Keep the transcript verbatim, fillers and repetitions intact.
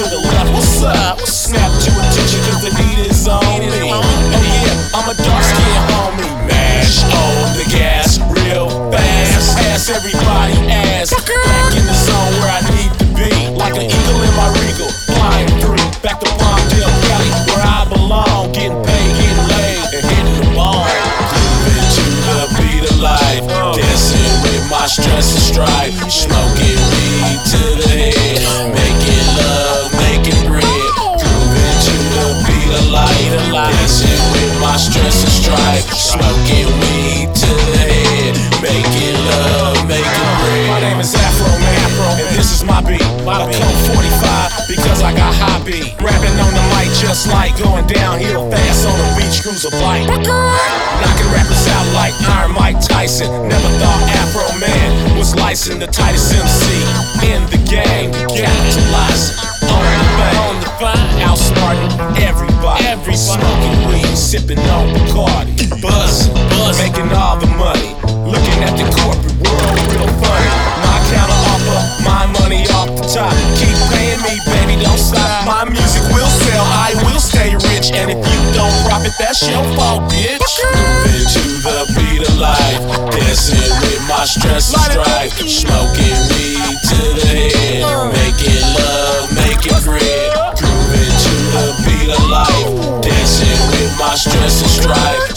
to the left. What's up? Snap to attention cause the heat is on me. Oh yeah, I'm a dark skinned homie. Mash on the gas real fast. Ass everybody ass. Back in the zone where I need to be. Like an eagle in my regal. Flying through. Back to Palmdale Valley where I belong. Getting paid, getting laid, and hitting the ball. Grooving to the beat of life. Dancing with my stress and strife. Smoking weed to the head. Making love, making bread. Grooving to the beat of life. Dancing with my stress and strife. Smoking weed to the head. Making love, making bread. My name is Afro Man, and this is my beat. I come forty-five because I got high beat. Rapping on the mic just like going downhill fast on the beach cruiser bike. Knocking rappers out like Iron Mike Tyson. Never thought Afro Man was licensed, the tightest M C in the game. Capitalizing on the bang, on the fine, outsmarting everybody. Every smoking weed, sipping on Bacardi, buzzing, buzzing, making all the money. Looking at the corporate world real funny. My counter offer, my money off the top. Keep paying me, baby, don't stop. My music will sell, I will stay rich. And if you don't profit, that's your fault, bitch. Moving to the beat of life. Dancing with my stress and strife. Smoking weed to the head. Making love, making bread. Grooving to the beat of life. Dancing with my stress and strife.